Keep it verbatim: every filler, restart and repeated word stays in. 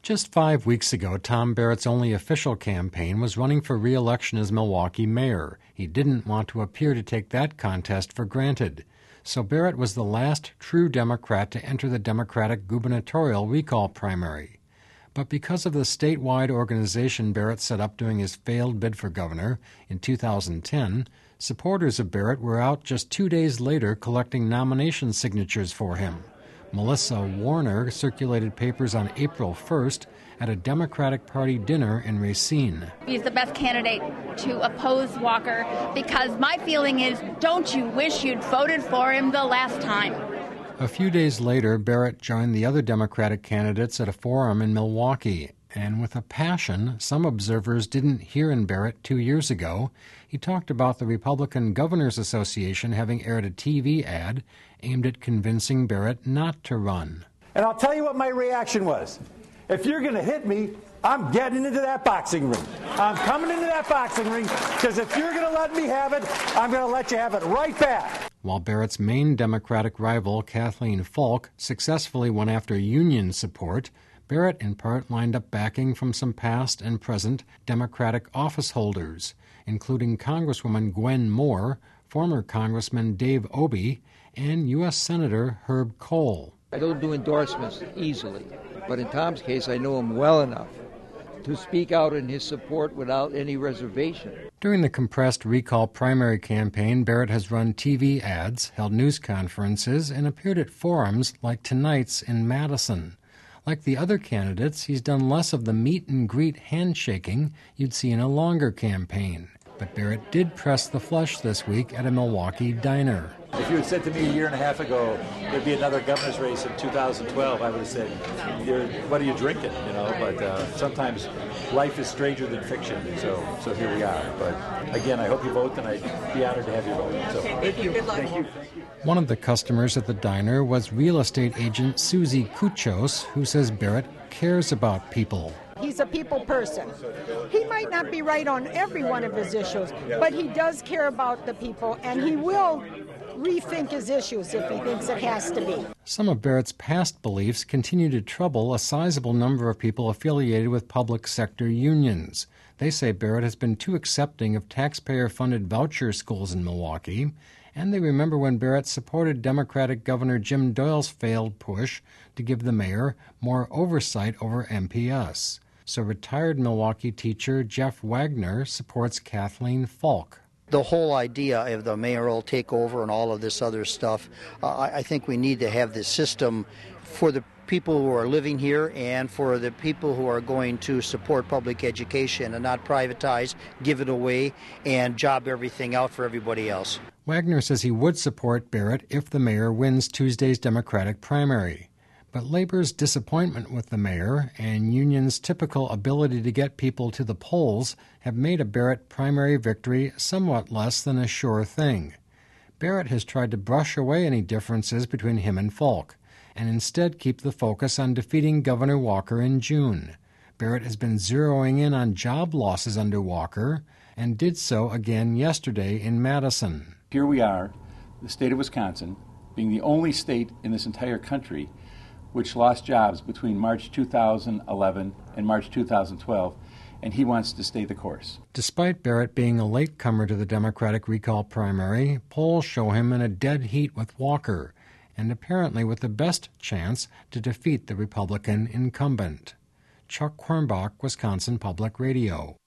Just five weeks ago, Tom Barrett's only official campaign was running for re-election as Milwaukee mayor. He didn't want to appear to take that contest for granted. So Barrett was the last true Democrat to enter the Democratic gubernatorial recall primary. But because of the statewide organization Barrett set up during his failed bid for governor in two thousand ten, supporters of Barrett were out just two days later collecting nomination signatures for him. Melissa Warner circulated papers on April first at a Democratic Party dinner in Racine. He's the best candidate to oppose Walker because my feeling is, don't you wish you'd voted for him the last time? A few days later, Barrett joined the other Democratic candidates at a forum in Milwaukee, and with a passion some observers didn't hear in Barrett two years ago, he talked about the Republican Governors Association having aired a T V ad aimed at convincing Barrett not to run. And I'll tell you what my reaction was. If you're going to hit me, I'm getting into that boxing ring. I'm coming into that boxing ring because if you're going to let me have it, I'm going to let you have it right back. While Barrett's main Democratic rival, Kathleen Falk, successfully went after union support, Barrett in part lined up backing from some past and present Democratic office holders, including Congresswoman Gwen Moore, former Congressman Dave Obey, and U S Senator Herb Kohl. I don't do endorsements easily, but in Tom's case, I know him well enough to speak out in his support without any reservation. During the compressed recall primary campaign, Barrett has run T V ads, held news conferences, and appeared at forums like tonight's in Madison. Like the other candidates, he's done less of the meet-and-greet handshaking you'd see in a longer campaign. But Barrett did press the flesh this week at a Milwaukee diner. If you had said to me a year and a half ago there'd be another governor's race in two thousand twelve, I would have said, You're, what are you drinking? You know, but uh, sometimes life is stranger than fiction, so so here we are. But again, I hope you vote, and I'd be honored to have you vote. So thank you. Thank you. One of the customers at the diner was real estate agent Susie Kuchos, who says Barrett cares about people. He's a people person. He might not be right on every one of his issues, but he does care about the people, and he will rethink his issues if he thinks it has to be. Some of Barrett's past beliefs continue to trouble a sizable number of people affiliated with public sector unions. They say Barrett has been too accepting of taxpayer-funded voucher schools in Milwaukee, and they remember when Barrett supported Democratic Governor Jim Doyle's failed push to give the mayor more oversight over M P S. So retired Milwaukee teacher Jeff Wagner supports Kathleen Falk. The whole idea of the mayoral takeover and all of this other stuff, uh, I think we need to have this system for the people who are living here and for the people who are going to support public education and not privatize, give it away, and job everything out for everybody else. Wagner says he would support Barrett if the mayor wins Tuesday's Democratic primary. But Labor's disappointment with the mayor and unions' typical ability to get people to the polls have made a Barrett primary victory somewhat less than a sure thing. Barrett has tried to brush away any differences between him and Falk, and instead keep the focus on defeating Governor Walker in June. Barrett has been zeroing in on job losses under Walker, and did so again yesterday in Madison. Here we are, the state of Wisconsin, being the only state in this entire country which lost jobs between March two thousand eleven and March two thousand twelve, and he wants to stay the course. Despite Barrett being a latecomer to the Democratic recall primary, polls show him in a dead heat with Walker, and apparently with the best chance to defeat the Republican incumbent. Chuck Quirmbach, Wisconsin Public Radio.